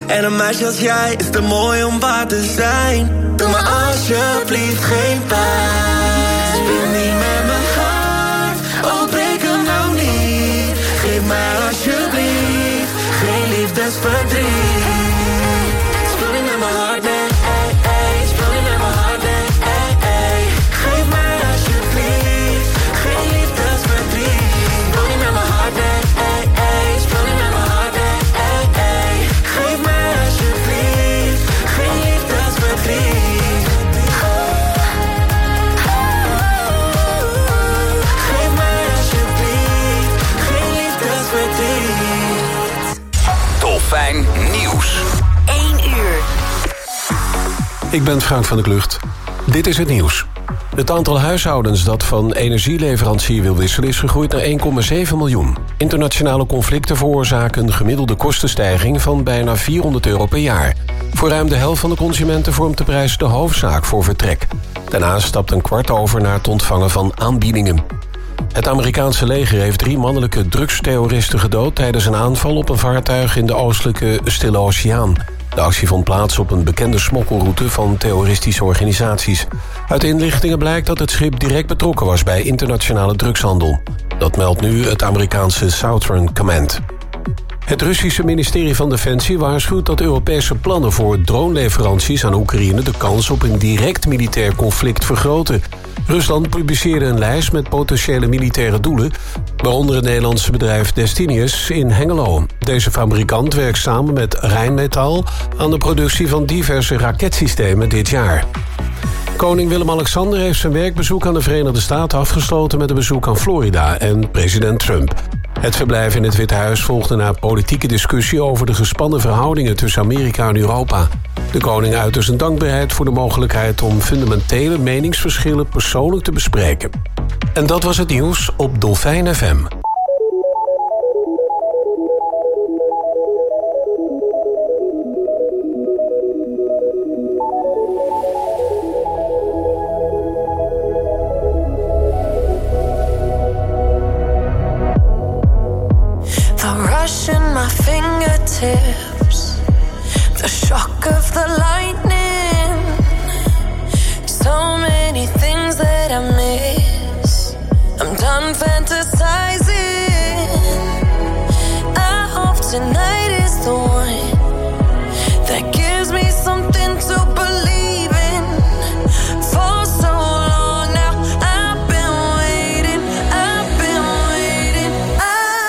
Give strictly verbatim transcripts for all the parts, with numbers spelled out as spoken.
En een meisje als jij is te mooi om waar te zijn. Doe me alsjeblieft geen pijn. Speel niet met mijn hart, oh breek hem nou niet. Geef mij alsjeblieft geen liefdesverdriet. Speel niet met mijn hart, nee, ey, ey. Speel niet met mijn hart, nee, ey, ey. Geef mij alsjeblieft geen liefdesverdriet. Speel niet met mijn hart, nee, ey, ey. Speel niet met mijn hart, nee, ey, ey. Geef mij alsjeblieft geen liefdesverdriet. Geef mij alsjeblieft geen liefdesverdriet. Dolfijn Nieuws. één uur. Ik ben Frank van der Klucht. Dit is het nieuws. Het aantal huishoudens dat van energieleverancier wil wisselen is gegroeid naar één komma zeven miljoen. Internationale conflicten veroorzaken een gemiddelde kostenstijging van bijna vierhonderd euro per jaar. Voor ruim de helft van de consumenten vormt de prijs de hoofdzaak voor vertrek. Daarnaast stapt een kwart over naar het ontvangen van aanbiedingen. Het Amerikaanse leger heeft drie mannelijke drugsterroristen gedood tijdens een aanval op een vaartuig in de oostelijke Stille Oceaan. De actie vond plaats op een bekende smokkelroute van terroristische organisaties. Uit inlichtingen blijkt dat het schip direct betrokken was bij internationale drugshandel. Dat meldt nu het Amerikaanse Southern Command. Het Russische ministerie van Defensie waarschuwt dat Europese plannen voor droneleveranties aan Oekraïne de kans op een direct militair conflict vergroten. Rusland publiceerde een lijst met potentiële militaire doelen, waaronder het Nederlandse bedrijf Destinius in Hengelo. Deze fabrikant werkt samen met Rheinmetall aan de productie van diverse raketsystemen dit jaar. Koning Willem-Alexander heeft zijn werkbezoek aan de Verenigde Staten afgesloten met een bezoek aan Florida en president Trump. Het verblijf in het Witte Huis volgde na politieke discussie over de gespannen verhoudingen tussen Amerika en Europa. De koning uitte zijn dankbaarheid voor de mogelijkheid om fundamentele meningsverschillen persoonlijk te bespreken. En dat was het nieuws op Dolfijn F M. In my fingertips, the shock of the lightning, so many things that I miss. I'm done fantasizing. I hope tonight is the one that gives me something to believe in. For so long now I've been waiting, I've been waiting. I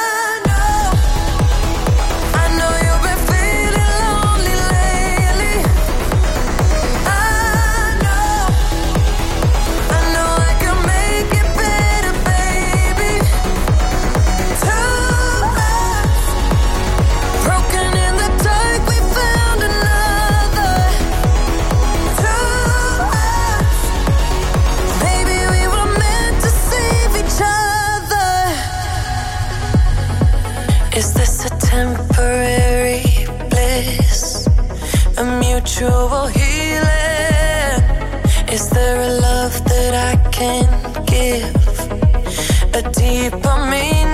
temporary bliss, a mutual healing. Is there a love that I can give, a deeper meaning?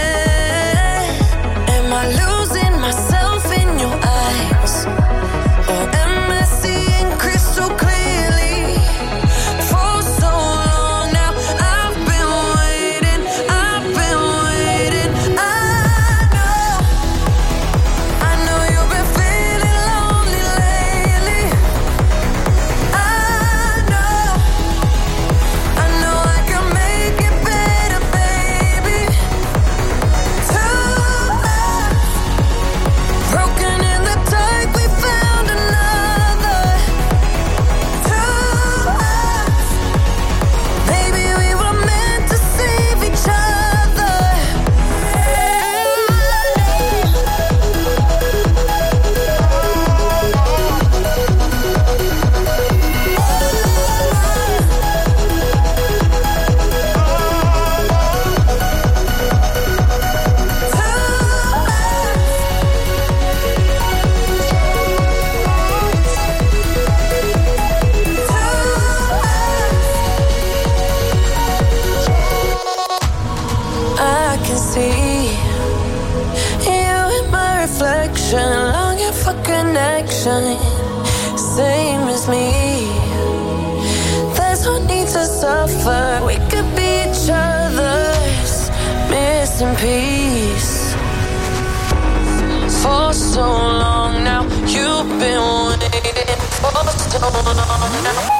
Am I losing myself in your eyes, or am I seeing crystal clearly? For so long now I've been waiting, I've been waiting. I connection, same as me. There's no need to suffer. We could be each other's missing piece. For so long now, you've been waiting for so long now.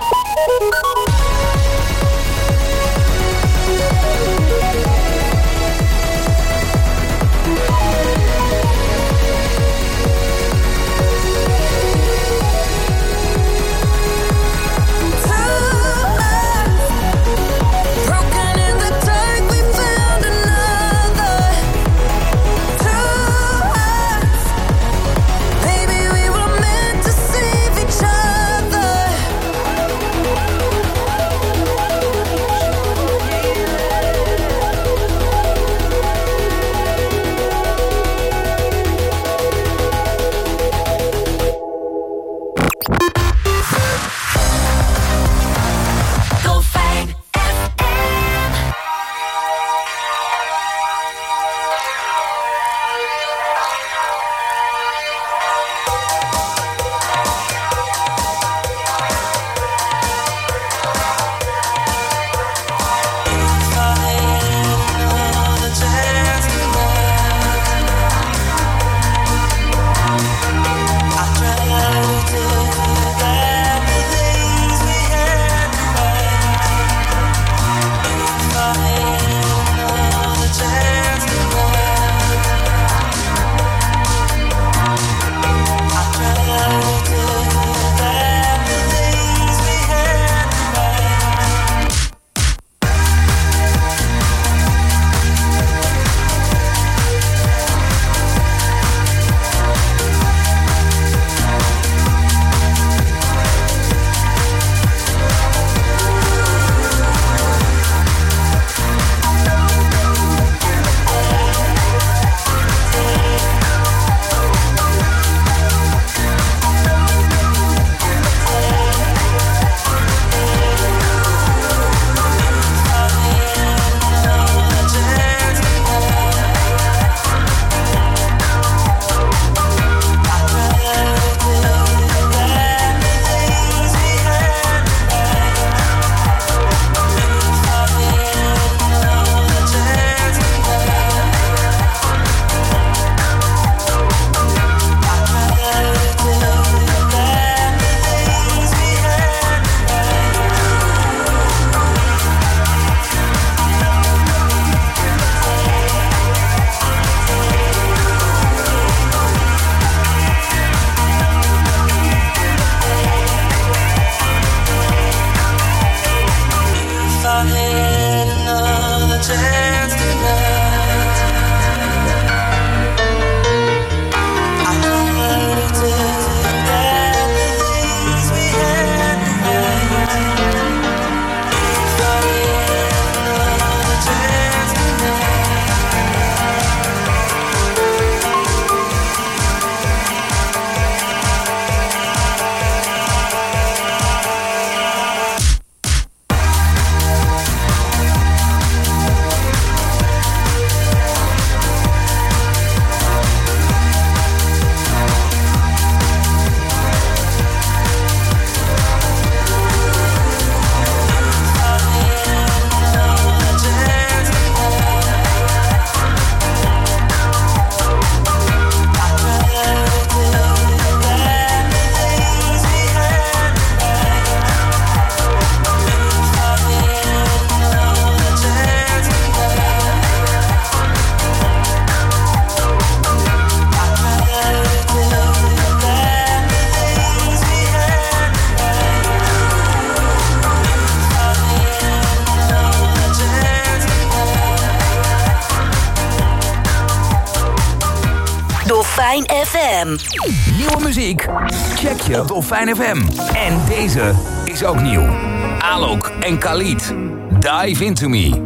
Dolfijn F M. Nieuwe muziek? Check je op Dolfijn F M. En deze is ook nieuw. Alok en Khalid. Dive Into Me.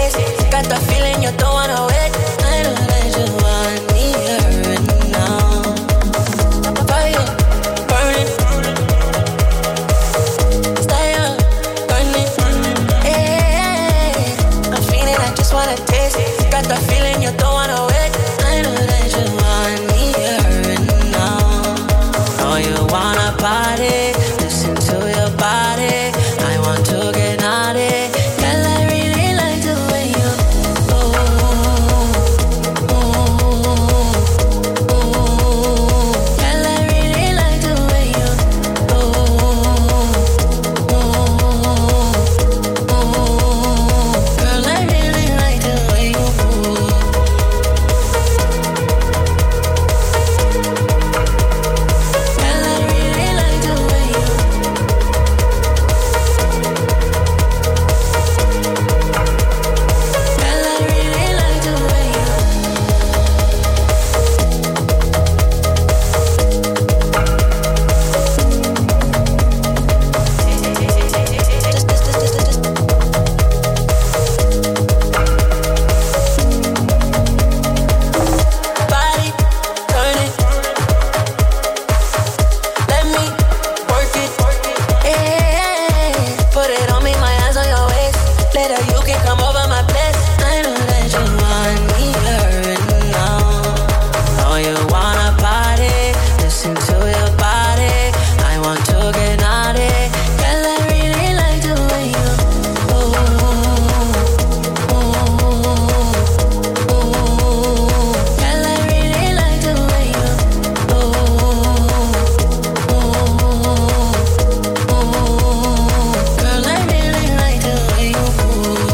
taste. Got the feeling you don't wanna wait. I know that you want me here and now. Fire burning, stay up burning. Yeah, I'm feeling, I just wanna taste. Got the feeling you don't wanna wait. I know that you want me here and now. Oh, you wanna party? Listen to your body. I want to get naughty. Girl, I really like the way you move. Girl, I really like the way you move. Girl, I really like the way you move. Girl, I really like the way you. Girl, I really like the way you. Just, just, just, just, just. Body turning. Let me work it. Yeah, put it on me, my hands on your waist. Later you can come over my place. I know that you want me here and now. Oh, you wanna party? Listen to your body. I want to get naughty. Girl, I really like the way you move. Girl, I really like the way you move. Girl, I really like the way you move.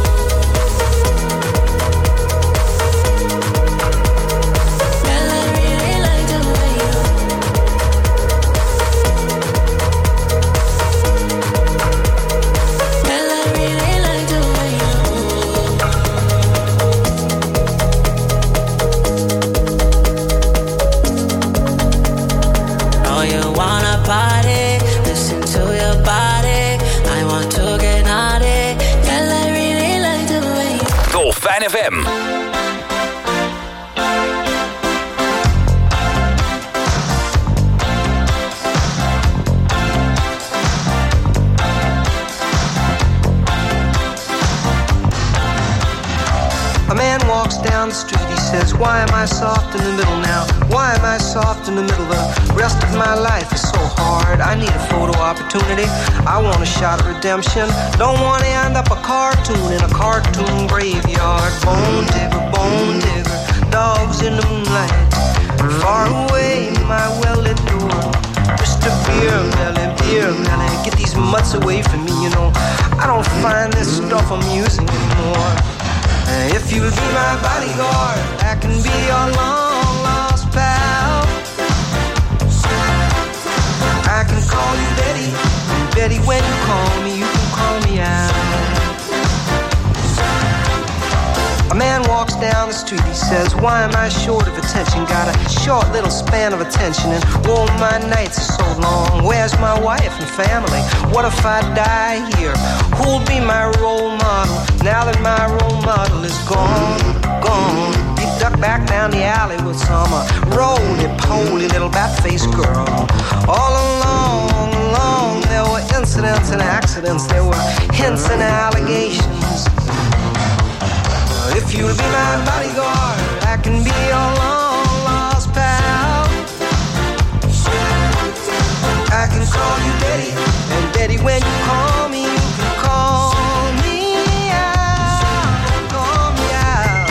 Girl, I really like the way you. Girl, I really like the way you move. Oh, you wanna party? Listen to your body. I want to get naughty. Girl, I really like the way you. Dolfijn F M. A man walks down the street, he says, why am I soft in the middle now? Why am I soft in the middle? The rest of my life is so hard. I need a photo opportunity. I want a shot at redemption. Don't want to end up a cartoon in a cartoon graveyard. Bone digger, bone digger, dogs in the moonlight. Far away, my well-lit door. Mister Beer Melly, Beer Melly, get these mutts away from me, you know. I don't find this stuff amusing anymore. If you'll be my bodyguard, I can be your long-lost pal. I can call you Betty, and Betty, when you call me, you can call me out. A man walks down the street, he says, why am I short of attention? Got a short little span of attention, and oh, my nights are so long. Where's my wife and family? What if I die here? Who'll be my role model now that my role model is gone, gone? He ducked back down the alley with some uh, roly-poly little bat-faced girl. All along, along, there were incidents and accidents. There were hints and allegations. If you'll be my bodyguard, I can be your long-lost pal. I can call you Betty, and Betty, when you call me, you can call me out, call me out.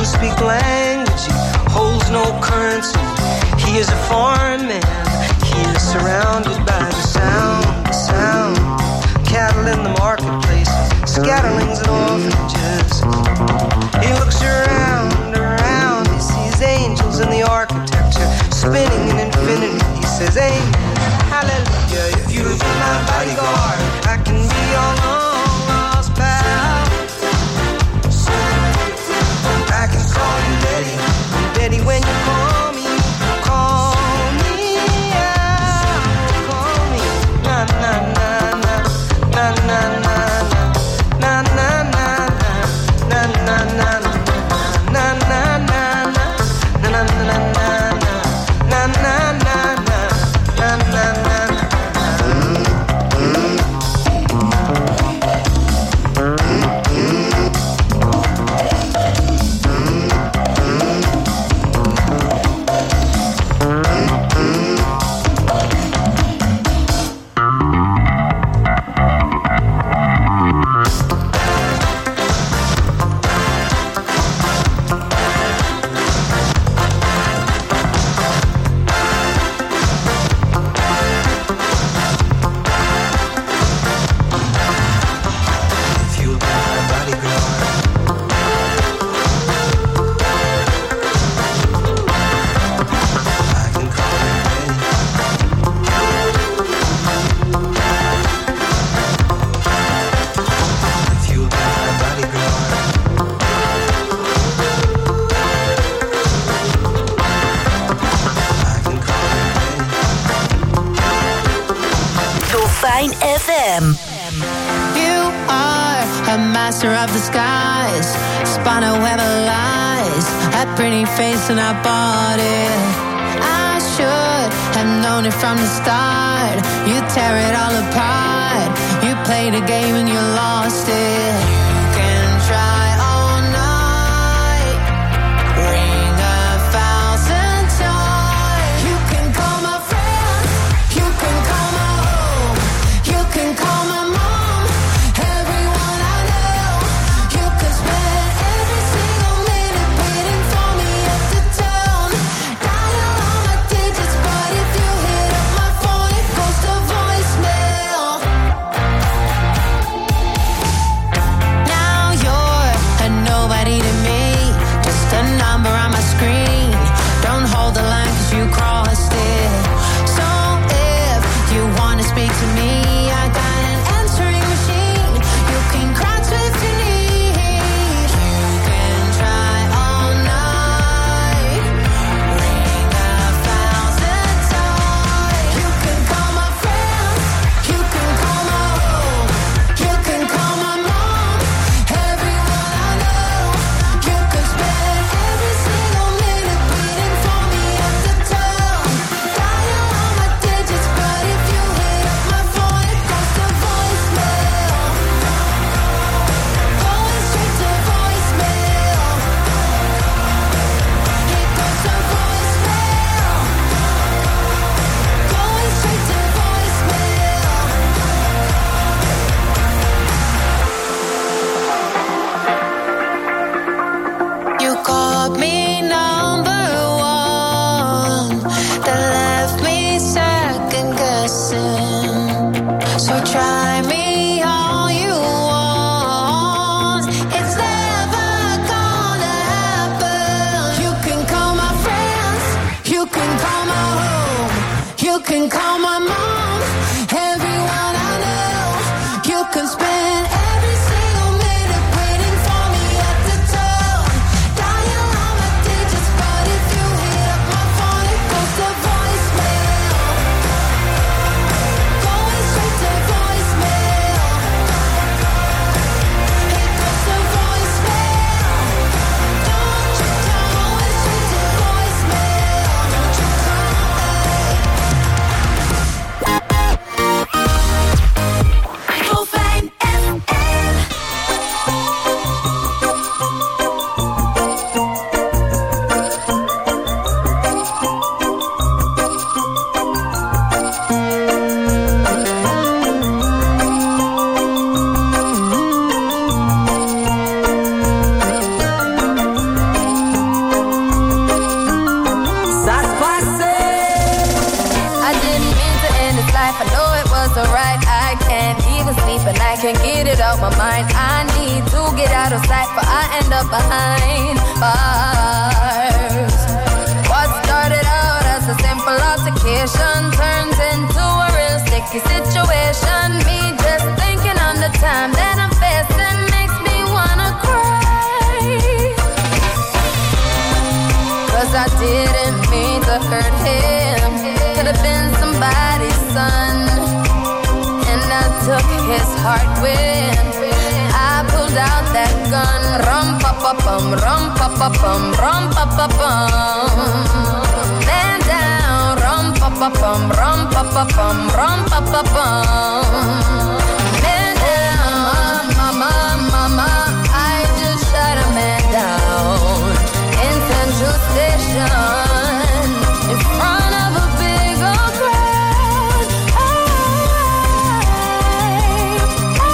speak the language, he holds no currency. He is a foreign man, he is surrounded by the sound, the sound. Cattle in the marketplace, scatterlings and orphanages. He looks around, around, he sees angels in the architecture, spinning in infinity. He says, amen, hallelujah. If you'll be my bodyguard, I can be your long lost pal. I can call you Betty, Betty when you call me, call me out, call me, na na na na, na na na na, na na na na, na na na na, na na na na, na na na na, na na na na, na na. F M. You are a master of the skies, spun a web of lies, a pretty face and I bought it. I should have known it from the start. You tear it all apart. You played a game and you lost it. You can try all night, ring a thousand times. You can call my friends, you can call my home, you can call my mom, everyone I know. You can spend every single minute waiting for me at the town. Dial all my digits, but if you hit up my phone, it goes to voicemail. Now you're a nobody to me, just a number on my screen. Don't hold the line 'cause you crossed it. So if you wanna speak to me, I got an answering machine. You can cry to if you need. You can try all night, ring a thousand times. You can call my friends, you can call my home, you can call my mom, everyone I know. You can spend every single minute waiting for me at the town. Dial all my digits, but if you hit up my phone, it goes to voicemail. Going straight to voicemail. It goes to voicemail. Going straight to voicemail. You called me number one, that left me second guessing. So try me all you want, it's never gonna happen. You can call my friends, you can call my home, you can call my mom, everyone I know. You can spend every single minute waiting for me at the town. Dial all my digits, but if you hit up my phone, it goes to voicemail. Going straight to voicemail. It goes to voicemail. Don't you call it straight to voicemail. Don't you call it. to write. I can't even sleep and I can't get it out my mind. I need to get out of sight, but I end up behind bars. What started out as a simple altercation turns into a real sticky situation. Me just thinking on the time that I'm facing makes me wanna cry. Cause I didn't mean to hurt him. Could have been somebody's son. And I took his heart when I pulled out that gun. Rum pa pa pum, rum pa pa pum, rum pa pa pum. Man down, rum pa pa pum, rum pa pa pum, rum pa pa pum. Man down, mama, mama, I just shot a man down in Central Station in front of a big old crowd. I, I,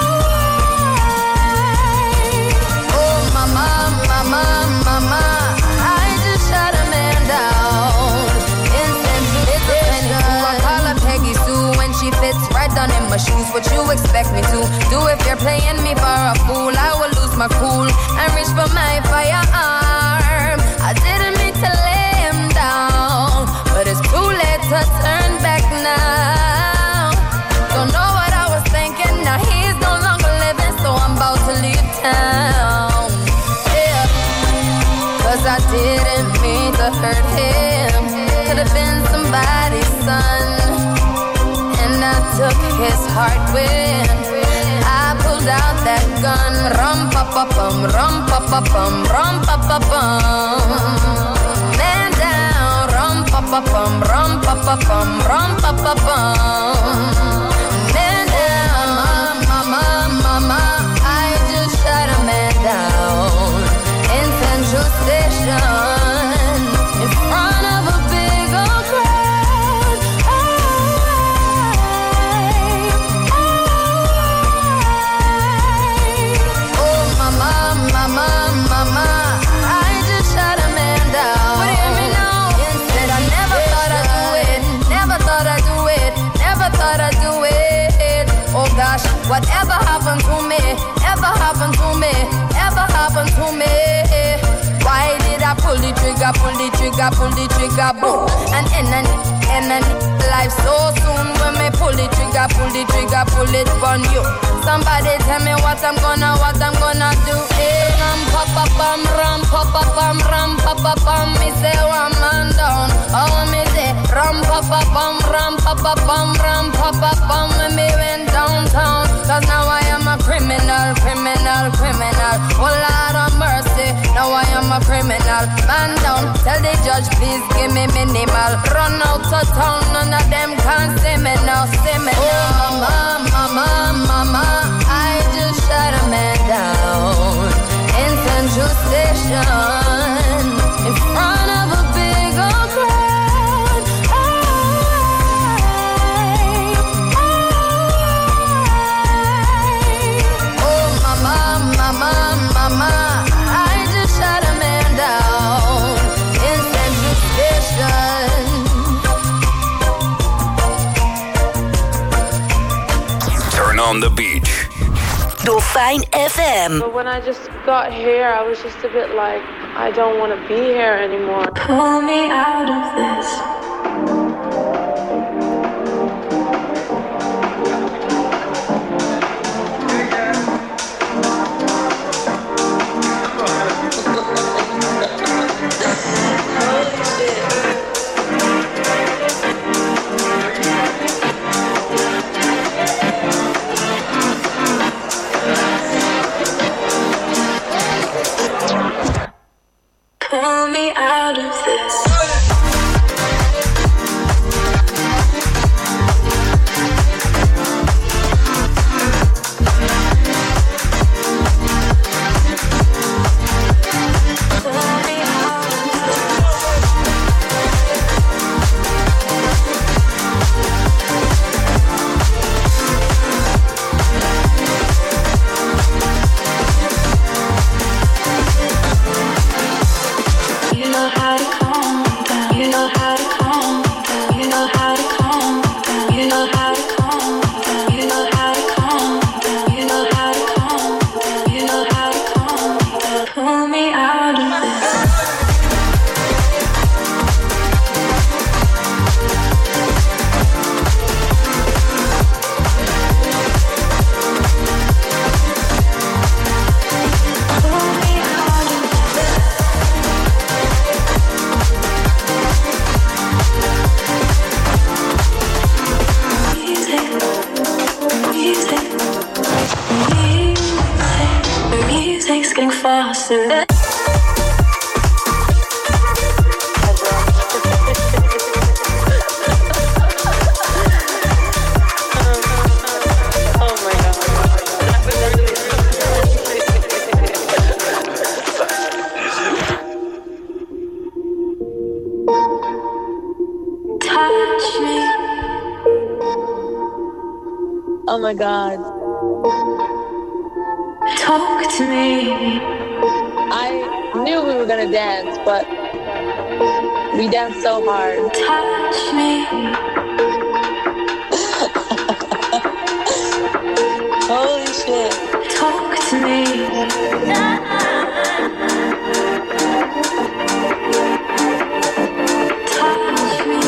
oh mama, mama, mama, I just shot a man down in Central Station. I call her Peggy Sue when she fits right down in my shoes. What you expect me to do if you're playing me for a fool? I will lose my cool and reach for my firearm. I didn't mean to lay him down, but it's too late to turn back now. Don't know what I was thinking, now he's no longer living, so I'm about to leave town. Yeah, cause I didn't mean to hurt him. Could have been somebody's son. And I took his heart when I pulled out that gun. Rum pa pa pum, rum pa pa pum, rum pa pa pum. Man down, rum pa pa pum, rum pa pa pum, rum pa pa pum. Man down, mama, mama, I just shot a man down in Central Station in front of a big old crowd. I, I, oh mama, mama, mama, I just shot a man down. But hear me now, instead I never thought I'd do it, never thought I'd do it, never thought I'd do it. Oh gosh, whatever happened to me, ever happened to me, ever happened to me. Why did I pull the trigger, pull the trigger, pull the trigger, boom? And end and end and life so soon. When me pull the trigger, pull the trigger, pull it on you. Somebody tell me what I'm gonna, what I'm gonna do. Hey, ram pa pa pam, ram pa pa pam, ram pa pa pam. Me say one man down. Oh me say ram pa pa pam, ram pa pa pam, ram pa pa pam. When me went downtown, cause now I am a criminal, criminal, criminal. Oh Lord of mercy, now I am a criminal. Man down, tell the judge please give me minimal. Run out of town, none of them can see me now, see me now. Oh mama, mama, mama, I just shot a man down in Central Station in front of a big old crowd. I, I, oh mama, mama, mama, I just shot a man down in Central Station. Turn on the beach. Dolfijn F M. But when I just got here, I was just a bit like, I don't want to be here anymore. Pull me out of this. Pull me out of this. faster. Oh my God. Talk to me. I knew we were gonna dance, but we danced so hard. Touch me. Holy shit. Talk to me. Touch me.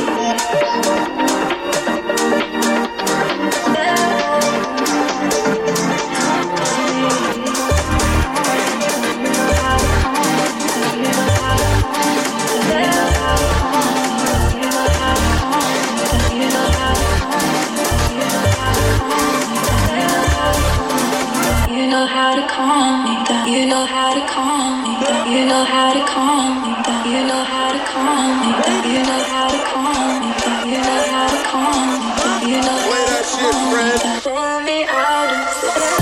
You know how to calm me down. You know how to calm me down. You know how to calm me down. You know how to calm me down. You know how to calm me down. You know how to calm me down. You know how to calm me down. Pull me out of this.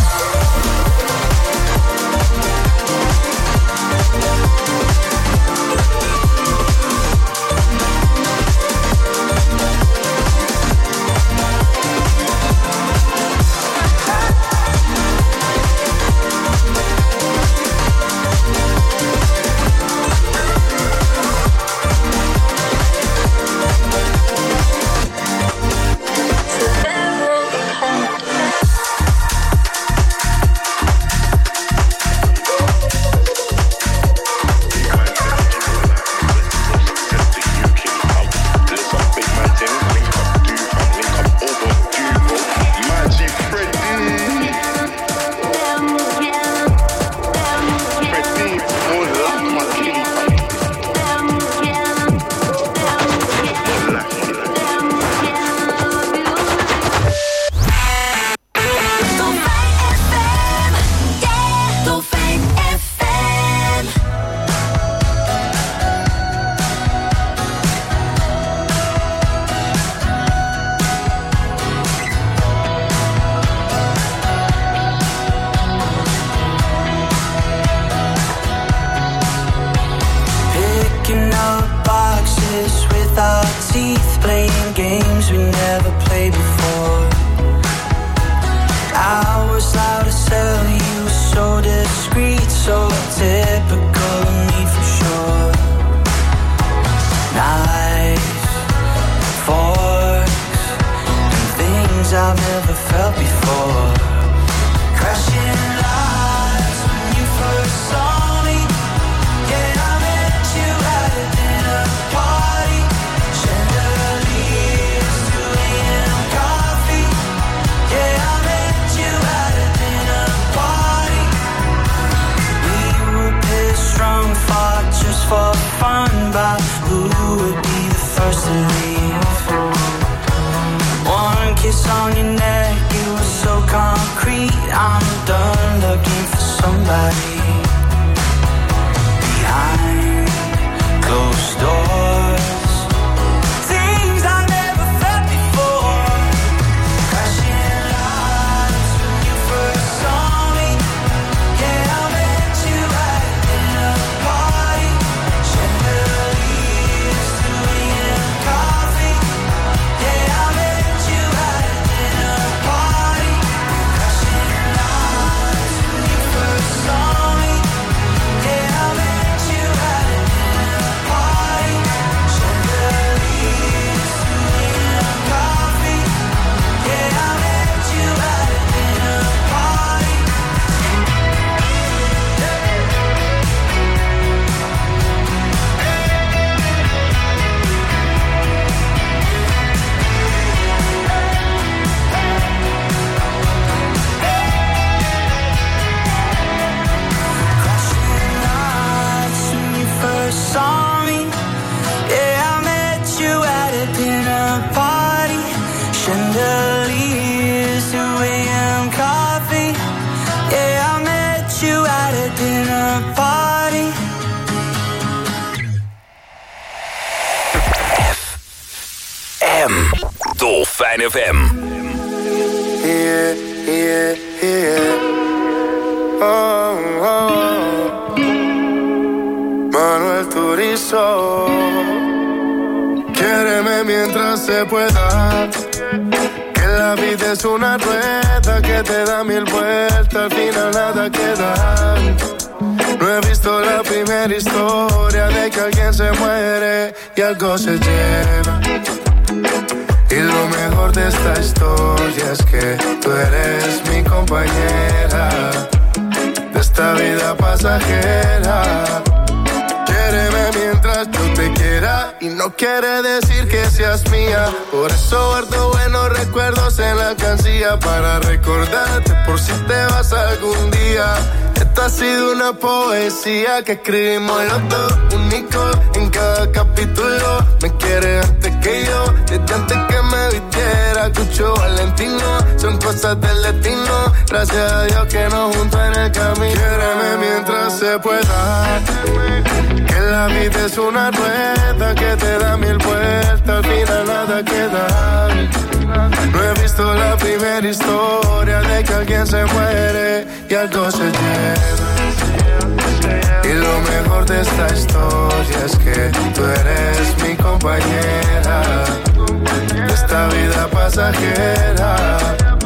Song Dolfijn F M. Yeah, yeah, yeah. Oh, oh. Manuel Turizo. Quiéreme mientras se pueda. Que la vida es una rueda que te da mil vueltas, al final nada queda. No he visto la primera historia de que alguien se muere y algo se lleva. Y lo mejor de esta historia es que tú eres mi compañera de esta vida pasajera. Quiéreme mientras yo te quiera y no quiere decir que seas mía. Por eso guardo buenos recuerdos en la alcancía para recordarte por si te vas algún día. Esta ha sido una poesía que escribimos los dos, únicos en cada capítulo. Me quieres antes que yo, desde antes que me vistiera Cucho Valentino. Son cosas del destino, gracias a Dios que nos juntó en el camino. Quiéreme mientras se pueda, que la vida es una rueda que te da mil vueltas, al final nada queda. No he visto la primera historia de que alguien se muere y algo se lleva. Y lo mejor de esta historia es que tú eres mi compañera de esta vida pasajera.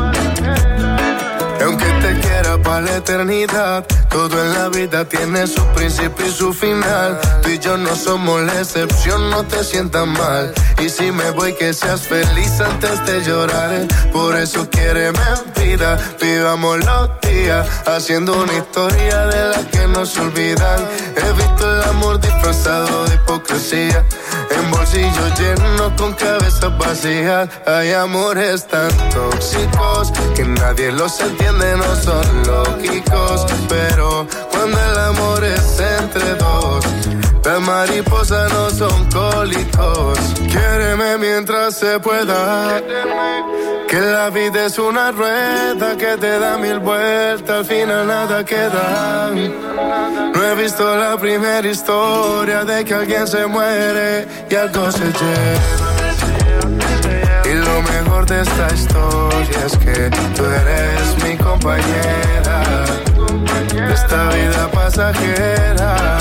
Y aunque te quiera para la eternidad, todo en la vida tiene su principio y su final. Tú y yo no somos la excepción, no te sientas mal. Y si me voy, que seas feliz antes de llorar. Por eso quiéreme vida, vivamos los días haciendo una historia de la que no se olvidan. He visto el amor disfrazado de hipocresía, en bolsillos llenos con cabezas vacías. Hay amores tan tóxicos que nadie los entiende, no son lógicos. Pero cuando el amor es entre dos, las mariposas no son cólicos. Quiéreme mientras se pueda, que la vida es una rueda que te da mil vueltas, al final nada queda. No he visto la primera historia de que alguien se muere y algo se lleva. Y lo mejor de esta historia es que tú eres mi compañera de esta vida pasajera.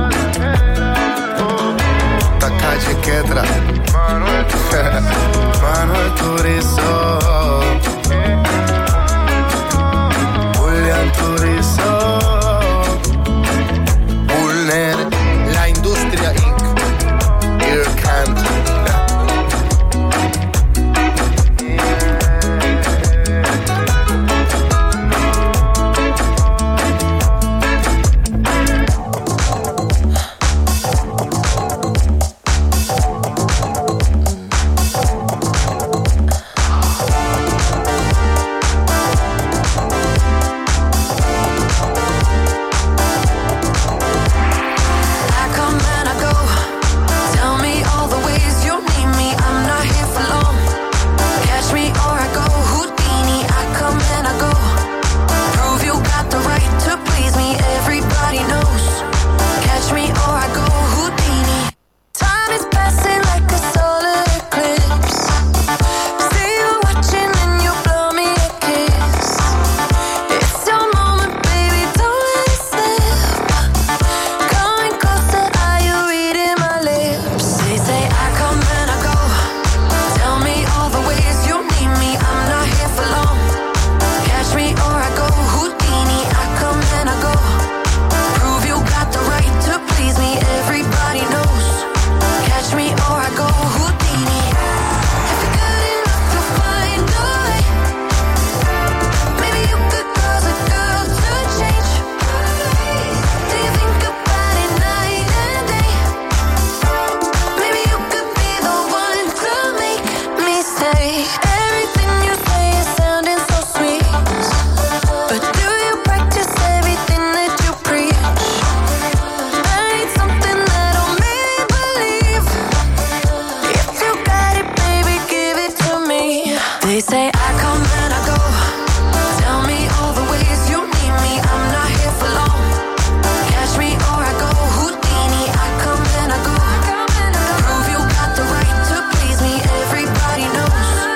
Esta calle Quetra, Manuel Turizo, Julián Turizo, Bulner, La Industria incorporated. Irkand. Prove you got the right to please me. Everybody knows.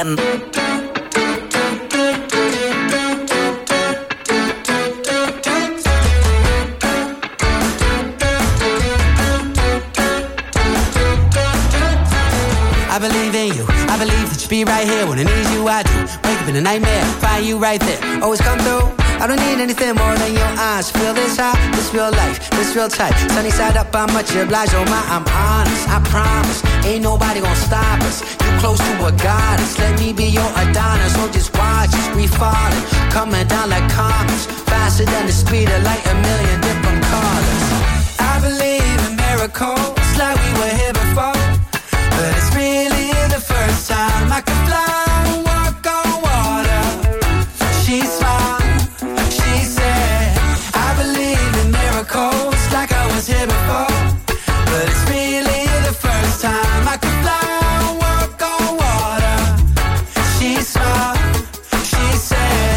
M. I believe in you, I believe that you be right here. When I need you, I do. Wake up in a nightmare, find you right there. Always come through, I don't need anything more than your eyes. Feel this high, this real life, this real tight. Sunny side up, I'm much obliged. Oh my, I'm honest, I promise. Ain't nobody gonna stop us. You close to a goddess, let me be your Adonis. So just watch us, we falling, coming down like comets. Faster than the speed of light, a million different colors. I believe in miracles, like we were here before. But it's really the first time I can fly, walk on water. She smiled, she said, I believe in miracles like I was here before. But it's really the first time I can fly, walk on water. She smiled, she said.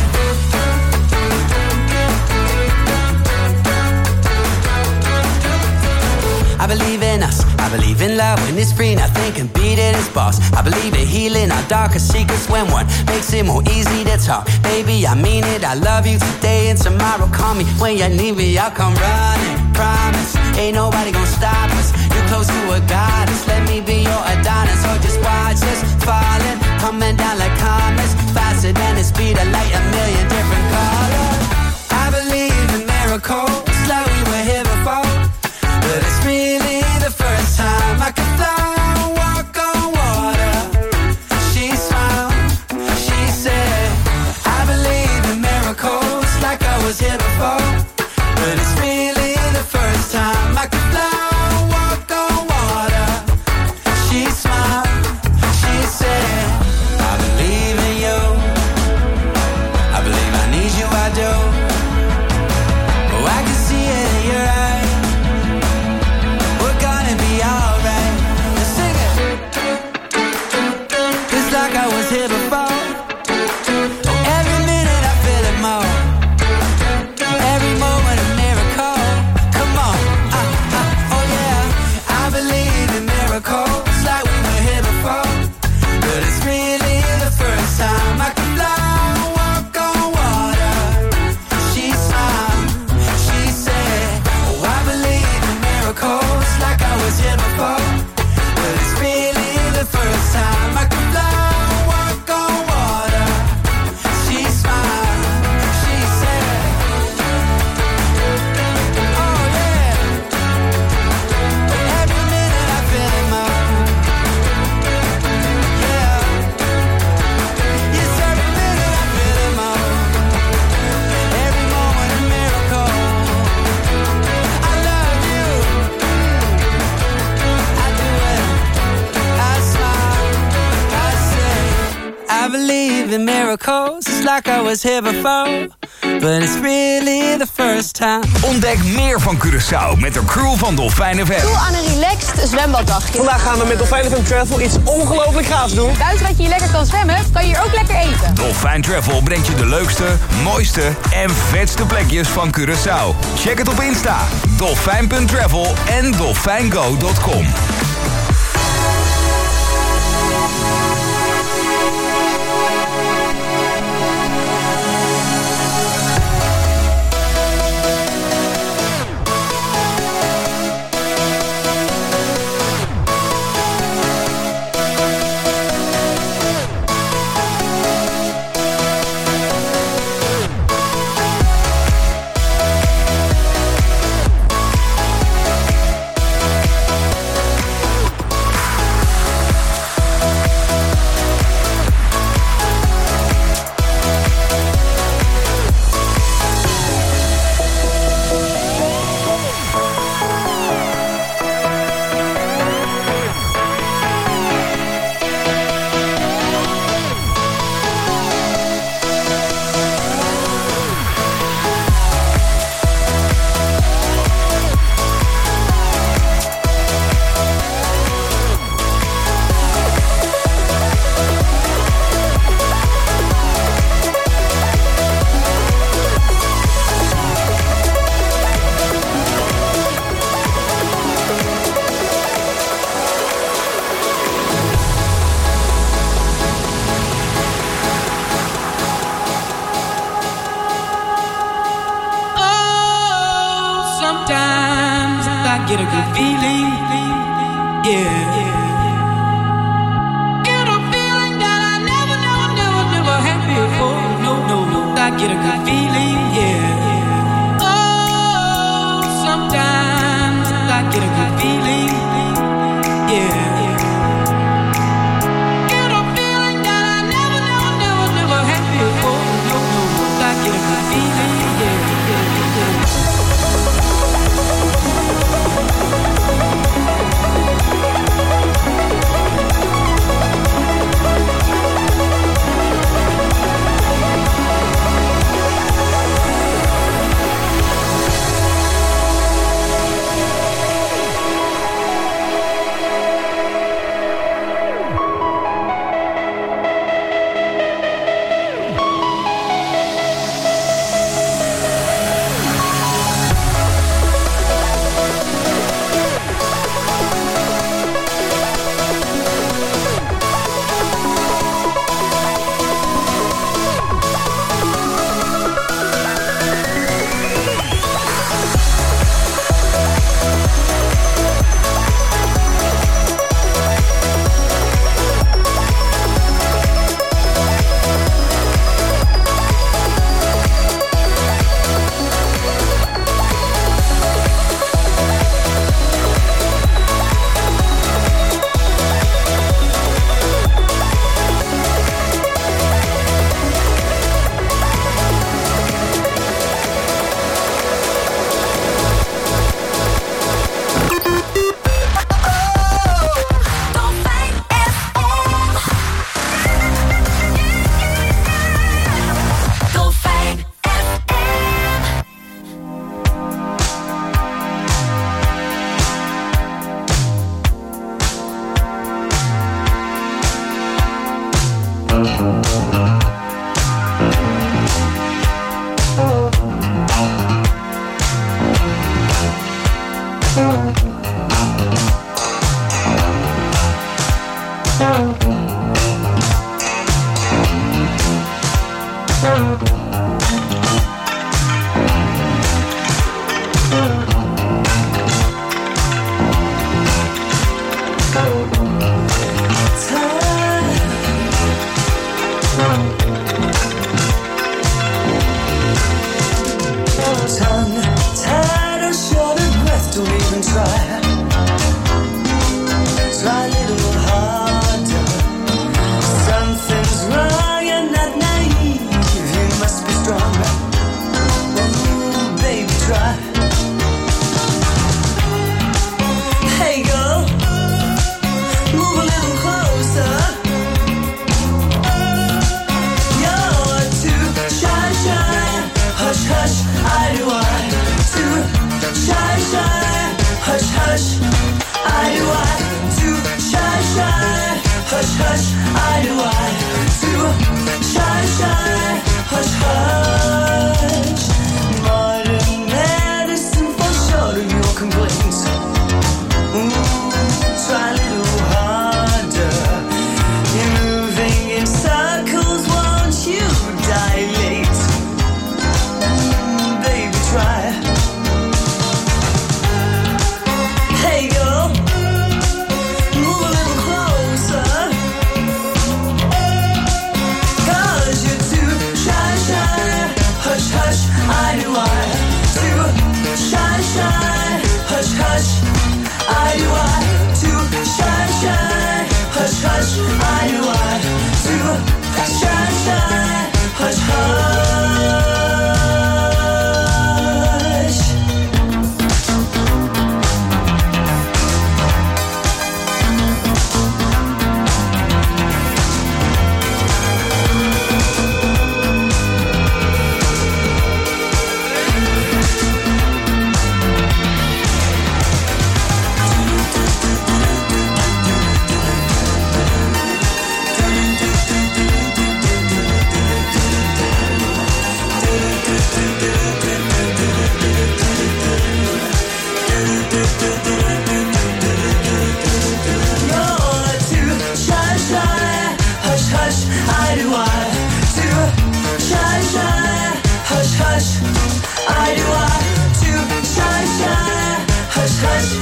I believe in us, I believe in love when it's free, nothing can beat it, it's boss. I believe in healing our darkest secrets when one makes it more easy to talk. Baby, I mean it, I love you today and tomorrow. Call me when you need me, I'll come running. Promise, ain't nobody gonna stop us. You're close to a goddess, let me be your Adonis. So just watch us falling, coming down like comets. Faster than the speed of light, a million different colors. I believe in miracles, like we were here before. But it's really the first time I can fly, walk on water. She smiled, she said, I believe in miracles like I was here before. But it's really the first time I can fly, walk on water. She smiled, she said, I believe in you. I believe I need you, I do. Oh, I can see it in your eyes. Like I was here before. Oh, every minute I feel it more. Every moment a miracle. Come on, uh, uh, oh yeah. I believe in miracles like we were here before. But it's really the first time I can fly, walk on water. She smiled, she said, oh, I believe in miracles like I was here before. But it's really the first time I can fly. I believe in miracles, it's like I was here before. But it's really the first time. Ontdek meer van Curaçao met de crew van Dolfijn F M. Doe aan een relaxed zwembaddag. Vandaag gaan we met Dolfijn F M Travel iets ongelooflijk gaafs doen. Buiten dat je hier lekker kan zwemmen, kan je hier ook lekker eten. Dolfijn Travel brengt je de leukste, mooiste en vetste plekjes van Curaçao. Check het op Insta, dolfijn punt travel en dolfijngo punt com. I get a good feeling, yeah. Get a feeling that I never, never, never, never had before. No, no, no, I get a good feeling, yeah. Oh, sometimes I get a good feeling, yeah. Get a feeling that I never, never, never, never had before. No, no, no, I get a good feeling, yeah, yeah, yeah. hush, I do I to shy, shy, hush, hush,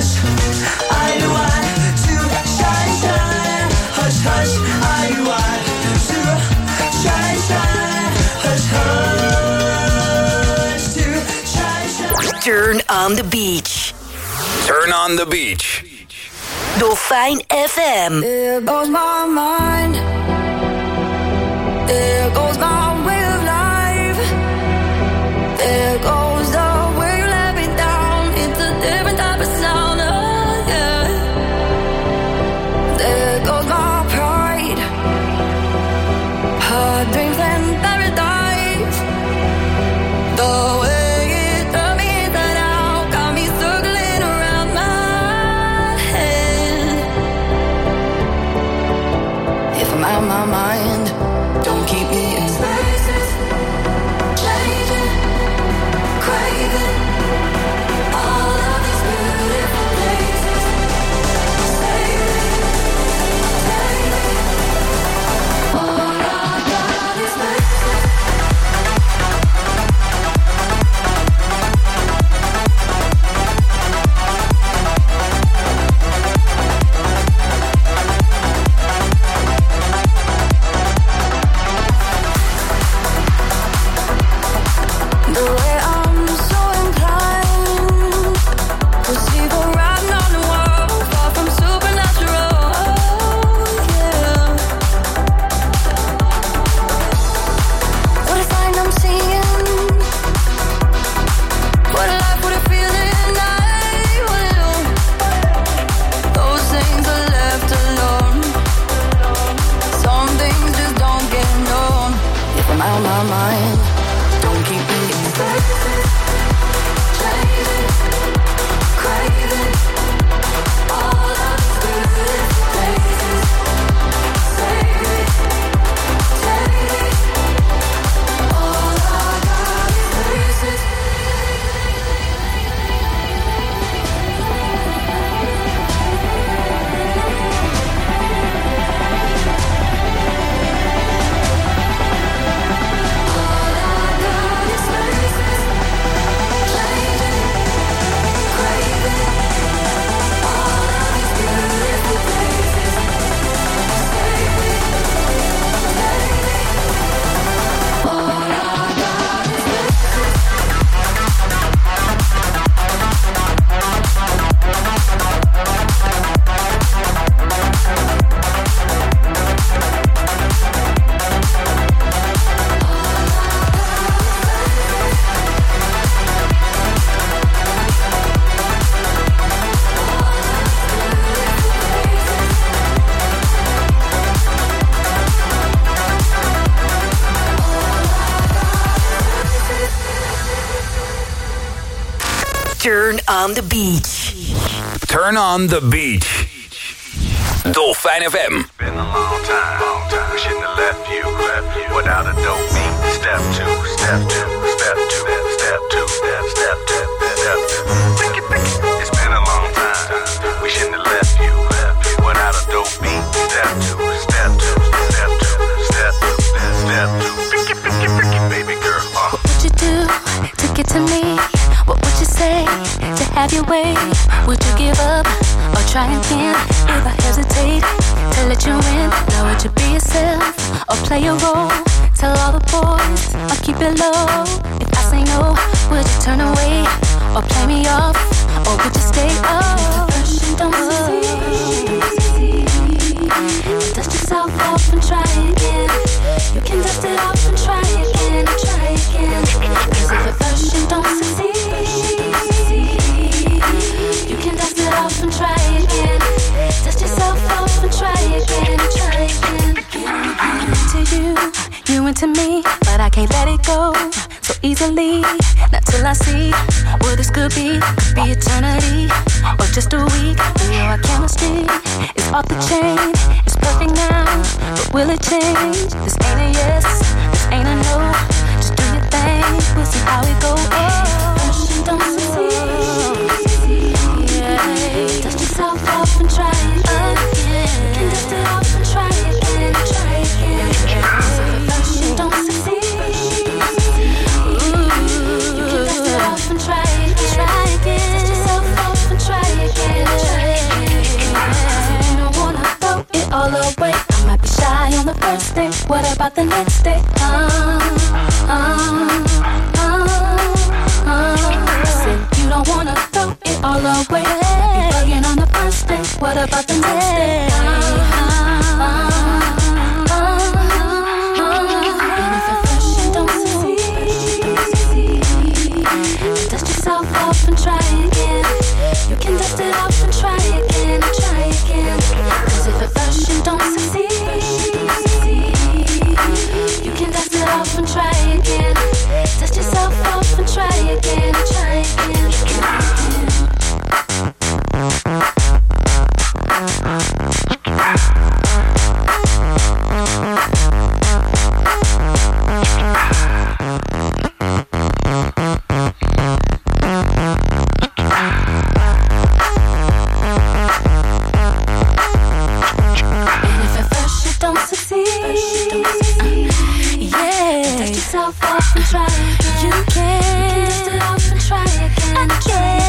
hush, I do I to shine, shine. Hush, hush, I do I to shine, shine. Hush, hush, to shine, shine. Turn on the beach. Turn on the beach. Dolfijn F M. There goes my mind. There goes my way of life. There goes the way you let me down. It's a different type of sound. Oh, yeah. There goes my pride. Her dreams and paradise. The way it turned me inside out got me circling around my head. If I'm out of my mind, don't keep me in spaces, changing, craving all of these beautiful places. Save me, take me, all I got is the way I'm so inclined to see the writing on the wall, far from supernatural. Yeah. What a sign I'm seeing. What a life, what a feeling I will. Those things are left alone. Some things just don't get known. If I'm out of my mind, don't keep me in spaces, changing, craving all of these beautiful places. Save me, take me, all I got is places. Turn on the beach. Turn on the beach. Dolfijn F M. Been a long time, long time. We shouldn't have left you, left you without a dope beat. Step two, step two, step two, step two, step, step two, step two. It's been a long time. We shouldn't have left you, left you without a dope beat. Step two, step two, step two, step two, step two. Baby girl, uh. What would you do to get to me? What would you say to have your way? Would you give up or try again? If I hesitate to let you in, now would you be yourself or play a role? Tell all the boys or keep it low. If I say no, would you turn away or play me off? Or would you stay up? Don't succeed. Dust yourself off and try again. You can dust it off and try again, try again. Cause if at first you don't succeed, you can dust it off and try again. Dust yourself off and try again, try again. I'm into you, you into me, but I can't let it go so easily. Not till I see what this could be. Could be eternity or just a week. We know our chemistry is off the chain. It's perfect now, but will it change? This ain't a yes, this ain't a no. Just do your thing, we'll see how it goes. Oh, don't succeed. Yeah. Dust yourself off and try again. You can dust it off and try again, try again. So at first you don't succeed. Ooh, you can dust it off and try again, try again. Dust yourself off and try again. first day? What about the next day? Uh, uh, uh, uh. I said you don't wanna throw it all away. Like you bugging on the first day. What about the next day? Uh, uh, uh, uh. And if at first you don't succeed, dust yourself off and try again. You can dust it off and try again.